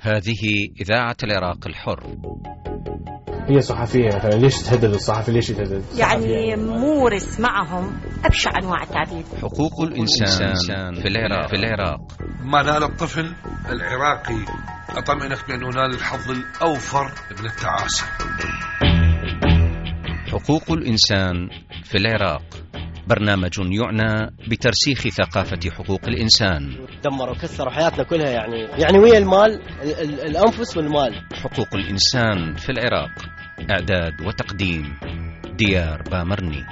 هذه إذاعة العراق الحر. هي صحفية، ليش تهدد الصحفي؟ ليش يتهدد؟ يعني مورس معهم أبشع أنواع التهديد. حقوق الإنسان في العراق. ما نال الطفل العراقي أطمئنك بأنه نال الحظ الأوفر من التعاسة. حقوق الإنسان في العراق، برنامج يعنى بترسيخ ثقافة حقوق الإنسان. دمروا كسروا حياتنا كلها، يعني ويا المال، الأنفس والمال. حقوق الإنسان في العراق، إعداد وتقديم ديار بامرني.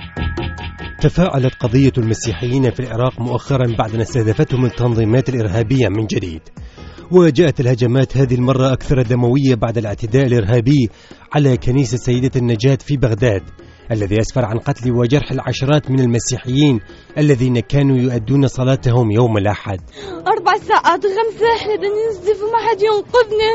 تفاعلت قضية المسيحيين في العراق مؤخرا بعد أن استهدفتهم التنظيمات الإرهابية من جديد، وجاءت الهجمات هذه المرة أكثر دموية بعد الاعتداء الإرهابي على كنيسة سيدة النجاة في بغداد، الذي أسفر عن قتل وجرح العشرات من المسيحيين الذين كانوا يؤدون صلاتهم يوم الأحد. 4 ساعات 5 احنا بننزف وما حد ينقذنا.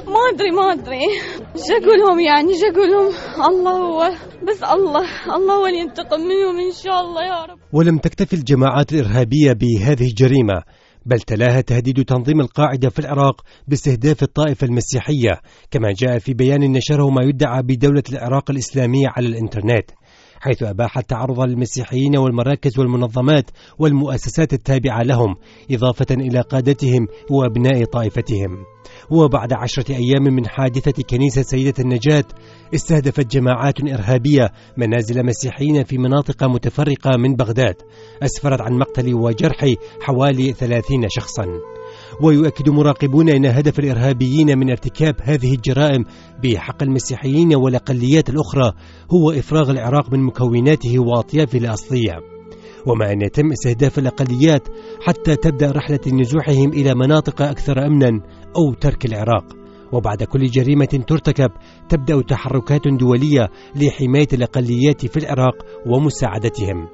ما أدري شو أقولهم، شو أقولهم. الله هو، بس الله هو اللي ينتقم منهم إن شاء الله يا رب. ولم تكتفي الجماعات الإرهابية بهذه الجريمة، بل تلاها تهديد تنظيم القاعدة في العراق باستهداف الطائفة المسيحية، كما جاء في بيان نشره ما يدعى بدولة العراق الإسلامية على الإنترنت، حيث أباح التعرض للمسيحيين والمراكز والمنظمات والمؤسسات التابعة لهم، إضافة إلى قادتهم وأبناء طائفتهم. وبعد 10 أيام من حادثة كنيسة سيدة النجاة، استهدفت جماعات إرهابية منازل مسيحيين في مناطق متفرقة من بغداد، أسفرت عن مقتل وجرح حوالي 30 شخصا. ويؤكد مراقبون أن هدف الإرهابيين من ارتكاب هذه الجرائم بحق المسيحيين والأقليات الأخرى هو إفراغ العراق من مكوناته وأطيافه الأصلية، ومع أن يتم استهداف الأقليات حتى تبدأ رحلة نزوحهم إلى مناطق أكثر أمنا أو ترك العراق. وبعد كل جريمة ترتكب تبدأ تحركات دولية لحماية الأقليات في العراق ومساعدتهم.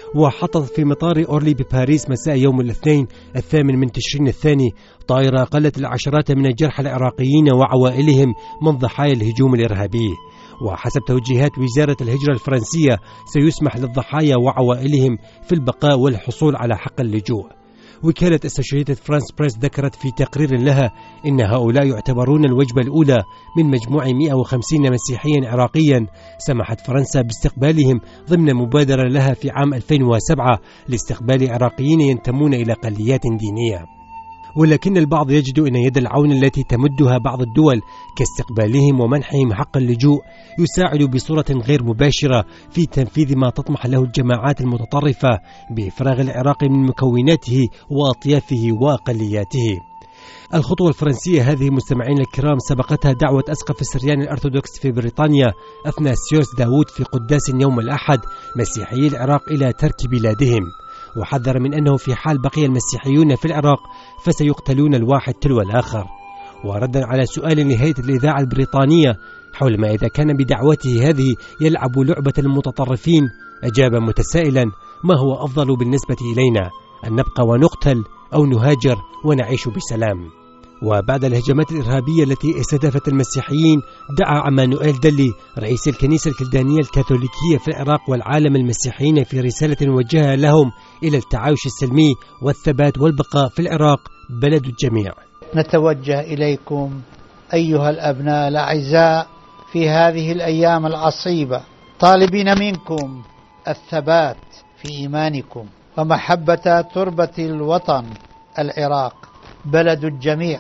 وحطت في مطار أورلي بباريس مساء يوم الاثنين 8 من تشرين الثاني طائرة أقلت العشرات من الجرحى العراقيين وعوائلهم من ضحايا الهجوم الإرهابي. وحسب توجيهات وزارة الهجرة الفرنسية سيسمح للضحايا وعوائلهم في البقاء والحصول على حق اللجوء. وكالة أسوشيتد فرانس بريس ذكرت في تقرير لها إن هؤلاء يعتبرون الوجبة الأولى من مجموع 150 مسيحيا عراقيا سمحت فرنسا باستقبالهم ضمن مبادرة لها في عام 2007 لاستقبال عراقيين ينتمون إلى أقليات دينية. ولكن البعض يجد أن يد العون التي تمدها بعض الدول كاستقبالهم ومنحهم حق اللجوء يساعد بصورة غير مباشرة في تنفيذ ما تطمح له الجماعات المتطرفة بإفراغ العراق من مكوناته وأطيافه وأقلياته. الخطوة الفرنسية هذه مستمعين الكرام سبقتها دعوة أسقف السريان الأرثوذكس في بريطانيا أثناسيوس داوود في قداس يوم الأحد مسيحيي العراق إلى ترك بلادهم، وحذر من أنه في حال بقي المسيحيون في العراق فسيقتلون الواحد تلو الآخر. وردا على سؤال نهاية الإذاعة البريطانية حول ما إذا كان بدعوته هذه يلعب لعبة المتطرفين، أجاب متسائلا: ما هو أفضل بالنسبة إلينا، أن نبقى ونقتل أو نهاجر ونعيش بسلام؟ وبعد الهجمات الإرهابية التي استهدفت المسيحيين دعا عمانوئيل دلي رئيس الكنيسة الكلدانية الكاثوليكية في العراق والعالم المسيحيين في رسالة وجهها لهم إلى التعايش السلمي والثبات والبقاء في العراق بلد الجميع. نتوجه إليكم أيها الأبناء الأعزاء في هذه الأيام العصيبة طالبين منكم الثبات في إيمانكم ومحبة تربة الوطن العراق بلد الجميع.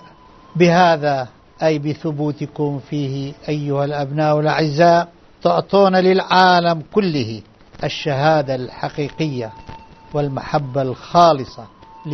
بهذا أي بثبوتكم فيه أيها الأبناء الأعزاء تعطون للعالم كله الشهادة الحقيقية والمحبة الخالصة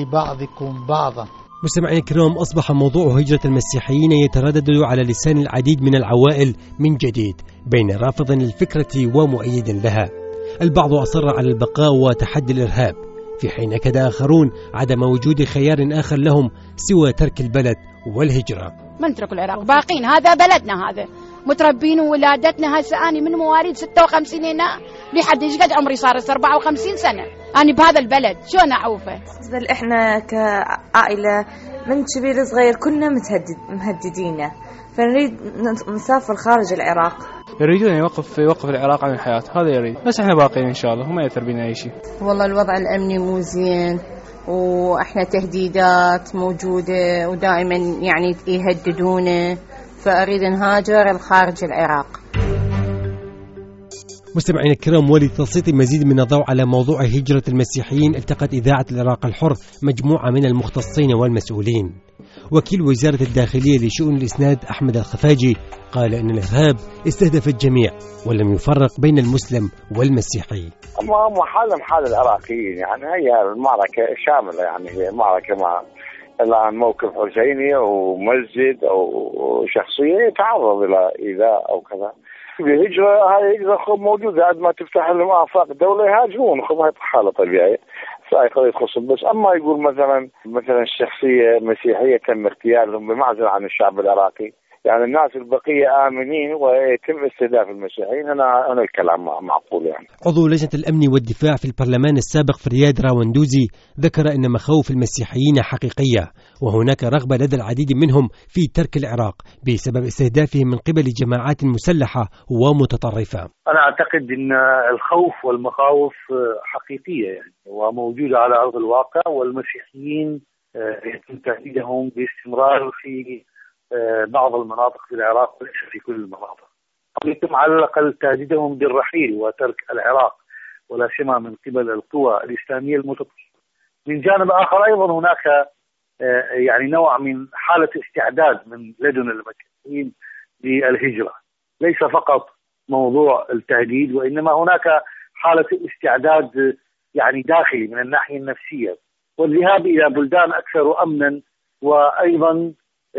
لبعضكم بعضا. مستمعين الكرام، أصبح موضوع هجرة المسيحيين يتردد على لسان العديد من العوائل من جديد بين رافض للفكرة ومؤيد لها. البعض أصر على البقاء وتحدي الإرهاب، في حين كاد آخرون عدم وجود خيار آخر لهم سوى ترك البلد والهجرة. ما نترك العراق، باقين، هذا بلدنا، هذا متربين وولادتنا. هسه أنا من مواليد 56 هنا لحد ايش قد عمري صار 54 سنة أنا بهذا البلد، شلون أعوفه؟ بل إحنا كعائلة من كبير صغير كنا مهددين، فنريد نسافر خارج العراق. يريدون يوقف العراق عن الحياة، هذا يريد، بس احنا باقيين ان شاء الله وما يأثر بنا اي شيء. والله الوضع الامني مو زين، وإحنا تهديدات موجودة ودائما يعني يهددونه، فأريد نهاجر لخارج العراق. مستمعينا الكرام، ولتسليط مزيد من الضوء على موضوع هجرة المسيحيين، التقت إذاعة العراق الحر مجموعة من المختصين والمسؤولين. وكيل وزارة الداخلية لشؤون الإسناد أحمد الخفاجي قال إن الإرهاب استهدف الجميع ولم يفرق بين المسلم والمسيحي. أما حال العراقيين، يعني هي المعركة شاملة، يعني هي معركة مع الآن موقف حسيني أو مسجد أو شخصية يتعرض إلى إيذاء أو كذا. الهجرة هاي هجرة موجودة، قد ما تفتح لهم آفاق دولة يهاجمون، هاي حالة طبيعية سائقة يخص. بس أما يقول مثلا الشخصية مسيحية تم اغتيالهم بمعزل عن الشعب العراقي، يعني الناس البقية آمنين ويتم استهداف المسيحيين، أنا الكلام معقول. يعني عضو لجنة الأمن والدفاع في البرلمان السابق فرياد راوندوزي ذكر أن مخاوف المسيحيين حقيقية، وهناك رغبة لدى العديد منهم في ترك العراق بسبب استهدافهم من قبل جماعات مسلحة ومتطرفة. أنا أعتقد أن الخوف والمخاوف حقيقية يعني وموجودة على أرض الواقع، والمسيحيين يتم تهديدهم باستمرار في بعض المناطق في العراق وليس في كل المناطق. يتم على الأقل تهديدهم بالرحيل وترك العراق، ولا سيما من قبل القوى الإسلامية المتطرفة. من جانب آخر أيضا هناك يعني نوع من حالة استعداد من لدن المسيحيين للهجرة، ليس فقط موضوع التهديد، وإنما هناك حالة استعداد يعني داخلي من الناحية النفسية، والذهاب إلى بلدان أكثر أمنا وأيضا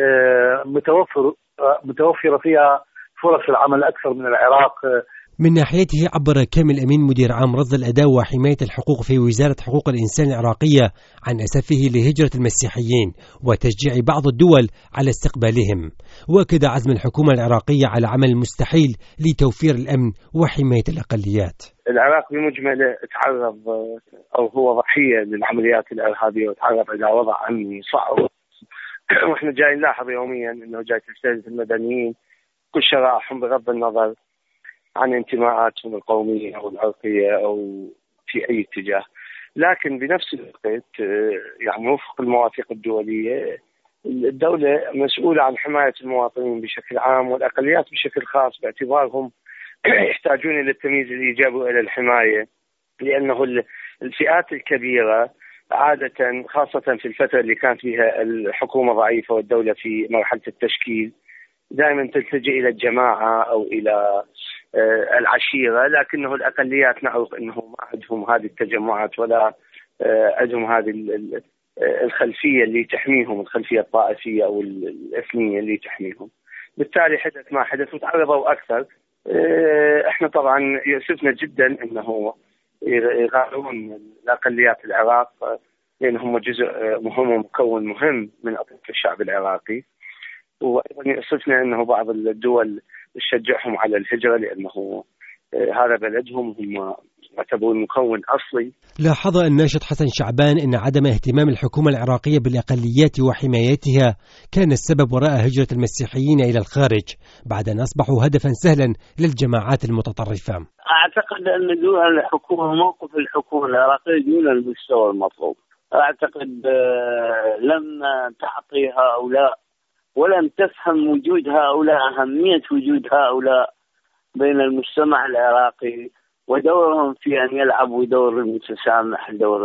متوفرة فيها فرص العمل أكثر من العراق. من ناحيته عبر كامل أمين مدير عام رصد الأداء وحماية الحقوق في وزارة حقوق الإنسان العراقية عن أسفه لهجرة المسيحيين وتشجيع بعض الدول على استقبالهم، وأكد عزم الحكومة العراقية على عمل المستحيل لتوفير الأمن وحماية الأقليات. العراق بمجمله تعرض أو هو ضحية للعمليات الإرهابية وتعرض إلى وضع أمني صعب، واحنا جاي نلاحظ يوميا انه جاي تستهدف المدنيين كل شرائحهم بغض النظر عن انتماءاتهم القوميه او العرقيه او في اي اتجاه. لكن بنفس الوقت يعني وفق المواثيق الدوليه الدوله مسؤوله عن حمايه المواطنين بشكل عام والاقليات بشكل خاص، باعتبارهم يحتاجون الى التمييز الايجابي والى الحمايه، لانه الفئات الكبيره عادة خاصة في الفترة اللي كانت فيها الحكومة ضعيفة والدولة في مرحلة التشكيل دائما تلتجئ إلى الجماعة أو إلى العشيرة، لكنه الأقليات نعرف أنه ما عندهم هذه التجمعات ولا عندهم هذه الخلفية اللي تحميهم، الخلفية الطائفية أو الإثنية اللي تحميهم. بالتالي حدث ما حدث وتعرضوا أكثر. احنا طبعا يؤسفنا جدا أنه يغادرون الأقليات العراق لأنهم جزء مهم ومكون مهم من أطراف الشعب العراقي، وأيضا يؤسفنا أنه بعض الدول تشجعهم على الهجرة لأنه هذا بلدهم، هم يعتبرون مكون أصلي. لاحظ الناشط حسن شعبان أن عدم اهتمام الحكومة العراقية بالأقليات وحمايتها كان السبب وراء هجرة المسيحيين إلى الخارج بعد أن أصبحوا هدفا سهلا للجماعات المتطرفة. أعتقد أن دون الحكومة موقف الحكومة العراقية دون المستوى المطلوب. أعتقد لم تعطي هؤلاء ولم تفهم وجود هؤلاء، أهمية وجود هؤلاء بين المجتمع العراقي ودورهم في أن يلعبوا دور المتسامح، دور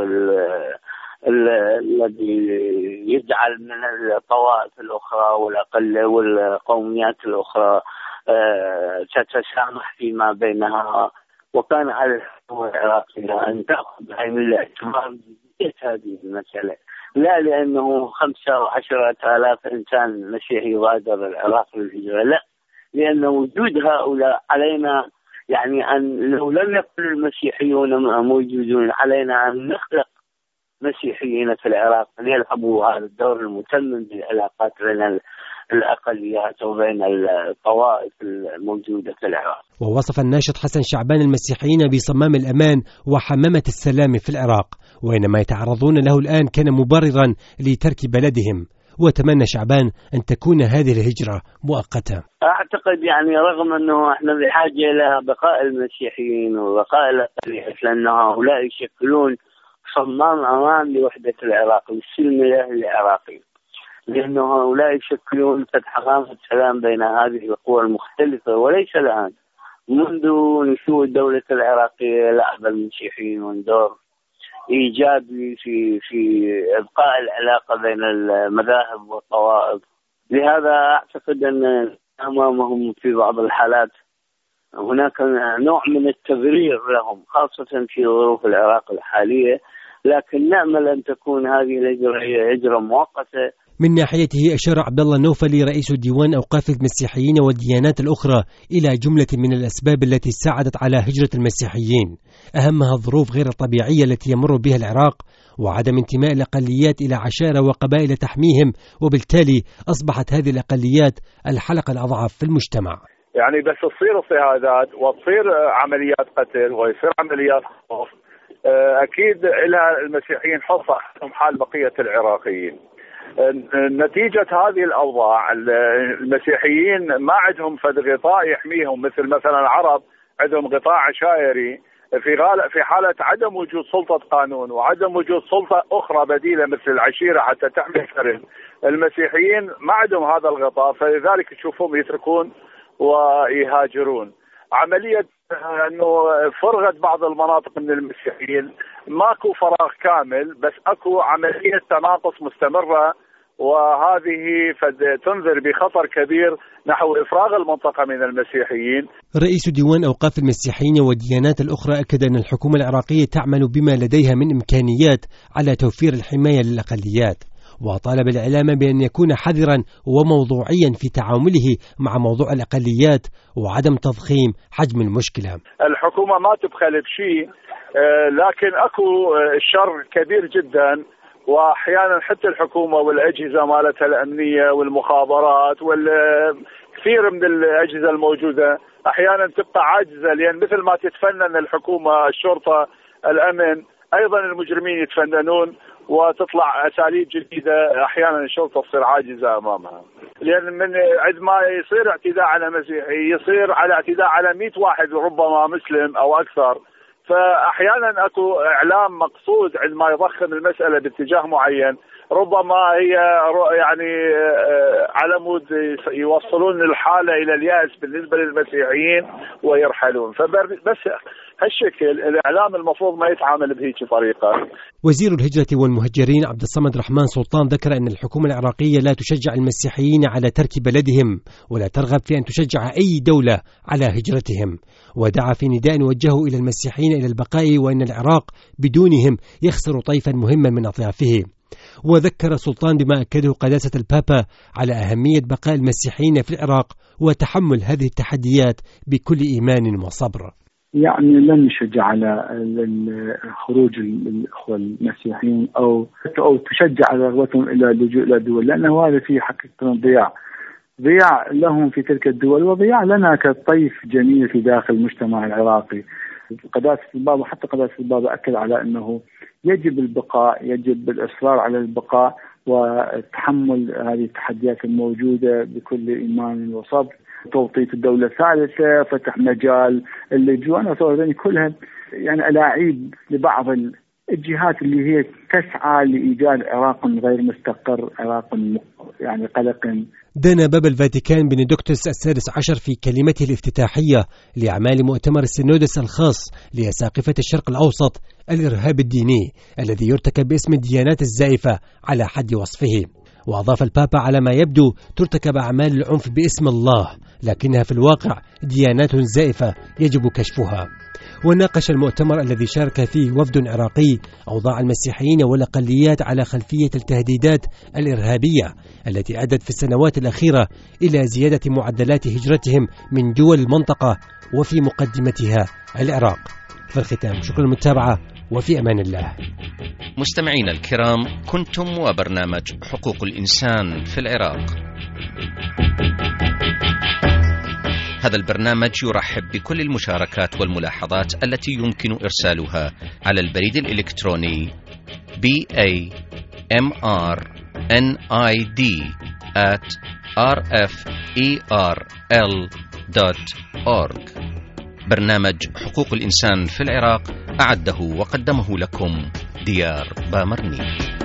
الذي يجعل من الطوائف الأخرى والقوميات الأخرى تتسامح فيما بينها. وكان على الحكومة العراقية أن تأخذ بعين الاعتبار جدية هذه المسألة، لا لأنه 5 أو 10,000 إنسان مسيحي غادر العراق للهجرة، لا، لأن وجود هؤلاء علينا يعني أن لو لم يكن المسيحيون موجودون علينا أن نخلق مسيحيين في العراق أن يلعبوا هذا الدور المتمم بالعلاقات بين الأقليات وبين الطوائف الموجودة في العراق. ووصف الناشط حسن شعبان المسيحيين بصمام الأمان وحمامة السلام في العراق، وإنما يتعرضون له الآن كان مبررا لترك بلدهم، وتمنى شعبان أن تكون هذه الهجرة مؤقتة. أعتقد يعني رغم أنه احنا بحاجة إلى بقاء المسيحيين وبقاء الأقليات، لأن هؤلاء يشكلون صمام أمان لوحدة العراق، للسلم العراقي، لأنه هؤلاء يشكلون فتح غامض سلام بين هذه القوى المختلفة، وليس الآن. منذ نشوء الدولة العراقية لعب المسيحيون دور إيجابي في إبقاء العلاقة بين المذاهب والطوائف. لهذا أعتقد أن أمامهم في بعض الحالات هناك نوع من التبرير لهم، خاصة في ظروف العراق الحالية، لكن نأمل أن تكون هذه الهجرة هي هجرة مؤقتة. من ناحيته أشار عبد الله النوفلي رئيس ديوان أوقاف المسيحيين والديانات الأخرى إلى جملة من الأسباب التي ساعدت على هجرة المسيحيين، أهمها الظروف غير الطبيعية التي يمر بها العراق، وعدم انتماء الأقليات إلى عشائر وقبائل تحميهم، وبالتالي أصبحت هذه الأقليات الحلقة الأضعف في المجتمع. يعني بس تصير اضطهادات وتصير عمليات قتل ويصير عمليات خوف، أكيد لها المسيحيين حصة حال بقية العراقيين. نتيجة هذه الأوضاع المسيحيين ما عندهم فد غطاء يحميهم، مثلا العرب عندهم غطاء عشائري في حالة عدم وجود سلطة قانون وعدم وجود سلطة أخرى بديلة مثل العشيرة حتى تحمي الفرد. المسيحيين ما عندهم هذا الغطاء، فلذلك تشوفهم يتركون ويهاجرون. عملية أنه فرغت بعض المناطق من المسيحيين، ماكو فراغ كامل، بس أكو عملية تناقص مستمرة، وهذه تنذر بخطر كبير نحو إفراغ المنطقة من المسيحيين. رئيس ديوان أوقاف المسيحيين والديانات الأخرى أكد أن الحكومة العراقية تعمل بما لديها من إمكانيات على توفير الحماية للأقليات، وطالب الإعلام بأن يكون حذرا وموضوعيا في تعامله مع موضوع الأقليات وعدم تضخيم حجم المشكلة. الحكومة ما تبخل بشيء، لكن أكو شر كبير جدا، وأحيانا حتى الحكومة والأجهزة مالتها الأمنية والمخابرات والكثير من الأجهزة الموجودة أحيانا تبقى عاجزة، لأن مثل ما تتفنن الحكومة الشرطة الأمن، أيضا المجرمين يتفننون وتطلع أساليب جديدة، أحيانا الشرطة تصير عاجزة أمامها، لأن من عندما يصير اعتداء على مسيحي يصير على اعتداء على 100 واحد ربما مسلم أو أكثر، فأحيانا أكو إعلام مقصود عندما يضخم المسألة باتجاه معين، ربما هي يعني على مود يوصلون الحالة إلى اليأس بالنسبة للمسيحيين ويرحلون. فبس هالشكل الإعلام المفروض ما يتعامل بهيك طريقة. وزير الهجرة والمهجرين عبد الصمد رحمن سلطان ذكر أن الحكومة العراقية لا تشجع المسيحيين على ترك بلدهم، ولا ترغب في أن تشجع أي دولة على هجرتهم، ودعا في نداء وجهه إلى المسيحيين إلى البقاء، وأن العراق بدونهم يخسر طيفا مهما من أطيافه. وذكر سلطان بما أكده قداسة البابا على أهمية بقاء المسيحيين في العراق وتحمل هذه التحديات بكل إيمان وصبر. يعني لن نشجع على خروج الأخوة المسيحيين أو تشجع على رغبتهم إلى اللجوء إلى الدول، لأنه هذا فيه حقيقة ضياع لهم في تلك الدول، وضياع لنا كطيف جميل في داخل المجتمع العراقي. قداسة البابا حتى قداسة البابا أكد على أنه يجب البقاء، يجب الإصرار على البقاء وتحمل هذه التحديات الموجودة بكل إيمان وصبر، توطيد الدولة الثالثة، فتح مجال اللجوء، أنا أتصور كلها يعني ألاعيب لبعض الجهات اللي هي تسعى لإيجاد عراق غير مستقر، عراق يعني قلق. دان باب الفاتيكان بندوكتوس السادس عشر في كلمته الافتتاحية لأعمال مؤتمر السينودس الخاص لأساقفة الشرق الأوسط الإرهاب الديني الذي يرتكب باسم الديانات الزائفة على حد وصفه. وأضاف البابا على ما يبدو ترتكب أعمال العنف باسم الله، لكنها في الواقع ديانات زائفة يجب كشفها. وناقش المؤتمر الذي شارك فيه وفد عراقي أوضاع المسيحيين والأقليات على خلفية التهديدات الإرهابية التي أدت في السنوات الأخيرة إلى زيادة معدلات هجرتهم من دول المنطقة وفي مقدمتها العراق. في الختام شكرا للمتابعة وفي أمان الله. مستمعينا الكرام، كنتم وبرنامج حقوق الإنسان في العراق. هذا البرنامج يرحب بكل المشاركات والملاحظات التي يمكن إرسالها على البريد الإلكتروني bamrnid@rferl.org. برنامج حقوق الإنسان في العراق أعده وقدمه لكم ديار بامرني.